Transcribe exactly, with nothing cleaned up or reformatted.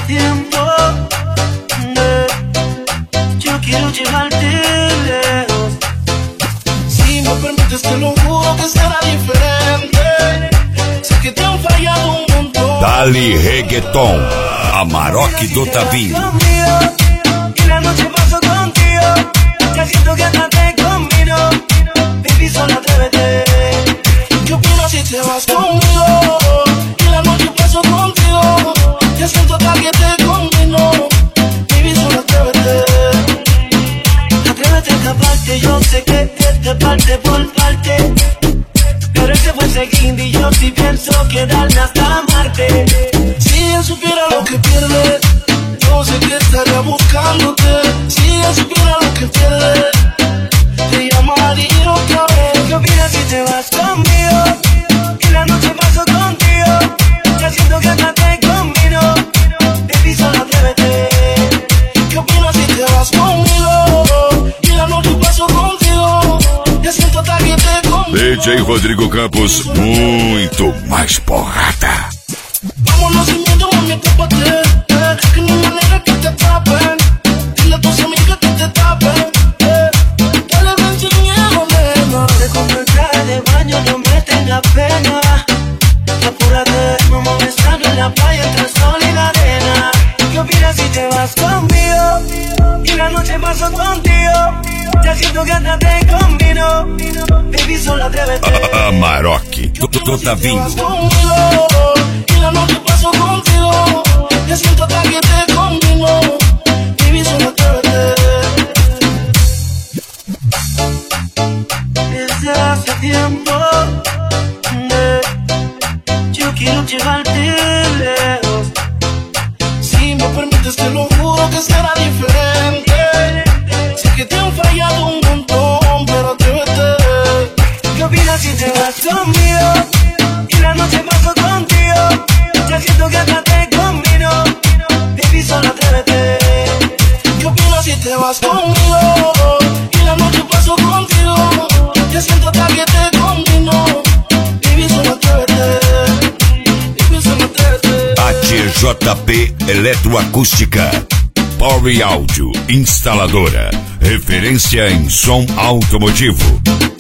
tiempo. eh, Yo quiero llevarte lejos. Si me permites te lo juro que será diferente. Sé que te han fallado un montón. Dali Reggaeton, Amarok do Tavinho. Y la noche paso contigo. Ya siento que andaste conmigo. Baby, solo atrévete. ¿Qué opinas si te vas conmigo? Y la noche paso contigo. Ya siento que te conmigo. Baby, solo atrévete. Atrévete a escaparte. Yo sé que te parte por parte. Pero ese fue seguindo y yo sí pienso quedarme hasta Marte. Si él supiera lo que pierde, yo sé que estaría buscándote. Si él supiera lo que pierde, te llamaría otra vez. ¿Qué opinas si te vas conmigo? Y la noche paso contigo. Ya siento que andaste conmigo. Baby, solo atrévete. ¿Qué opinas si te vas conmigo? Y la noche paso contigo. Ya siento que te conmigo. D J Rodrigo Campos, muito mais porrada. Vámonos sin miedo, mami, atápate, eh, que no hay manera que te atrapen. Dile a tus amigas que te tapen, eh. Dale, ven sin miedo, nena. Te compro el traje de baño, no me tenga pena. Apúrate, vamos besando en la playa entre el sol y la arena. ¿Qué opinas si te vas conmigo? Y la noche paso contigo. Ya siento que andaste conmigo. Baby, solo atrévete. Amarok do Tavinho. Y la noche paso contigo. Ya siento que te conmigo. Baby, solo atrévete. Desde hace tiempo, eh, yo quiero llevarte lejos. Si me permites te lo juro que será diferente. Sé que te han fallado un montón, pero atrévete. ¿Qué opinas si te vas conmigo? Y la noche paso contigo. Ya siento que andaste conmigo. Baby, solo atrévete. ¿Qué opinas si te vas conmigo? Y la noche paso contigo. Ya siento que te conmigo. Baby, solo atrévete. Baby, solo atrévete. A T J P Eletroacústica, Power Áudio Instaladora, referência em som automotivo.